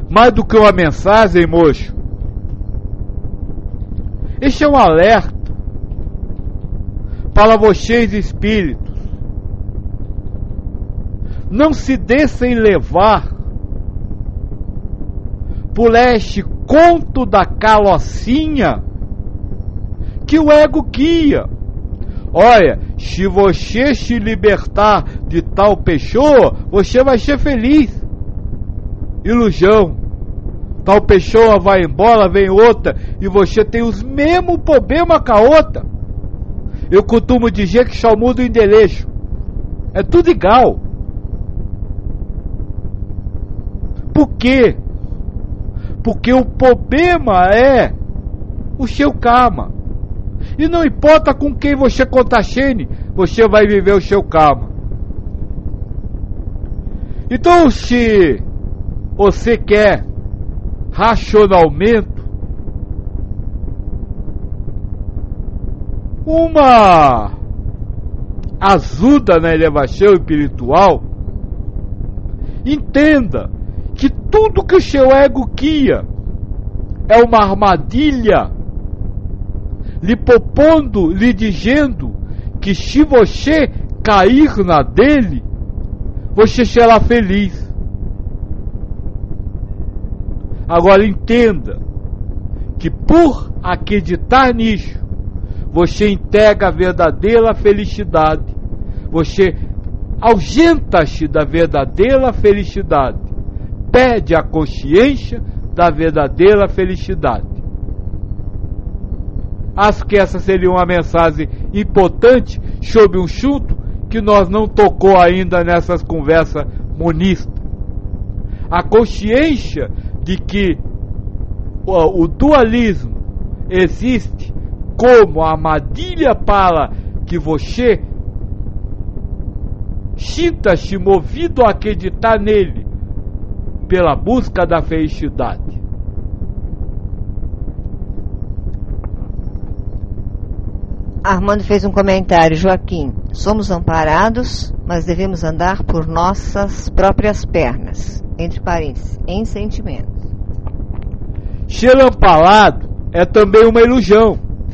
mais do que uma mensagem, moço. Este é um alerta para vocês, espíritos. Não se deixem levar por este conto da carrocinha que o ego guia. Olha, se você se libertar de tal pessoa, você vai ser feliz. Ilusão. Tal pessoa vai embora, vem outra, e você tem os mesmos problemas com a outra. Eu costumo dizer que só muda o endereço. É tudo igual. Por quê? Porque o problema é o seu karma. E não importa com quem você contagione, você vai viver o seu karma. Então, se você quer racionalmente uma ajuda na elevação espiritual, entenda que tudo que o seu ego guia é uma armadilha, lhe propondo, lhe dizendo que se você cair na dele, você será feliz. Agora entenda que por acreditar nisso, você integra a verdadeira felicidade. Você ausenta-se da verdadeira felicidade. Perde a consciência da verdadeira felicidade. Acho que essa seria uma mensagem importante sobre um assunto que nós não tocou ainda nessas conversas monistas. A consciência de que o dualismo existe como armadilha para que você sinta-se movido a acreditar nele pela busca da felicidade. Armando fez um comentário. Joaquim, somos amparados, mas devemos andar por nossas próprias pernas, entre parênteses, em sentimentos. Ser amparado é também uma ilusão.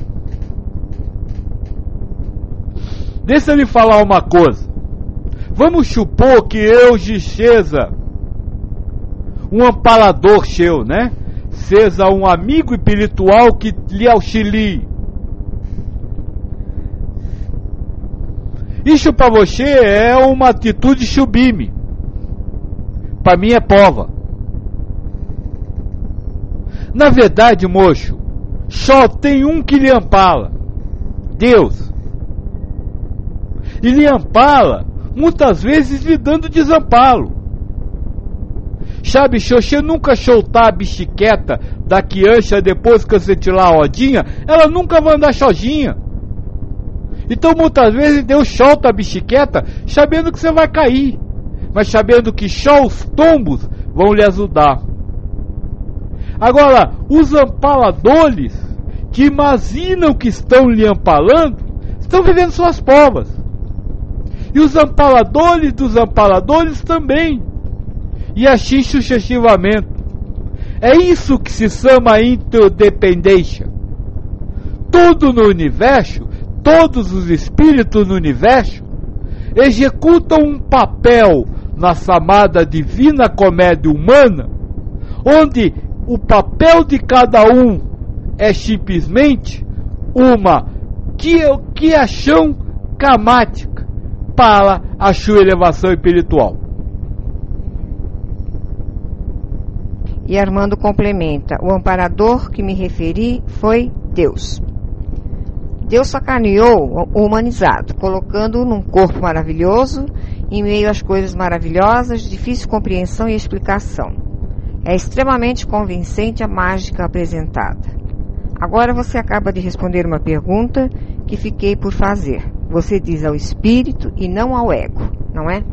Deixa eu lhe falar uma coisa. Vamos supor que eu seja um amparador seu, né? Seja um amigo espiritual que lhe auxilie. Isso para você é uma atitude sublime. Para mim é prova. Na verdade, moço, só tem um que lhe ampara: Deus. E lhe ampara, muitas vezes lhe dando desamparo. Sabe, se você nunca soltar a bicicleta da criança depois que você tirar a rodinha, ela nunca vai andar sozinha. Então muitas vezes Deus solta a bicicleta sabendo que você vai cair, mas sabendo que só os tombos vão lhe ajudar. Agora, os amparadores que imaginam que estão lhe amparando, estão vivendo suas provas. E os amparadores dos amparadores também. E assim sucessivamente. É isso que se chama interdependência. Tudo no universo, todos os espíritos no universo, executam um papel na chamada divina comédia humana, onde o papel de cada um é simplesmente uma criação karmática para a sua elevação espiritual. E Armando complementa: o amparador que me referi foi Deus. Deus sacaneou o humanizado, colocando-o num corpo maravilhoso, em meio às coisas maravilhosas, de difícil compreensão e explicação. É extremamente convincente a mágica apresentada. Agora você acaba de responder uma pergunta que fiquei por fazer. Você diz ao espírito e não ao ego, não é?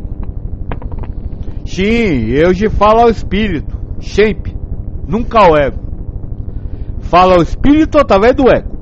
Sim, eu te falo ao espírito, sempre, nunca ao ego. Falo ao espírito através do ego.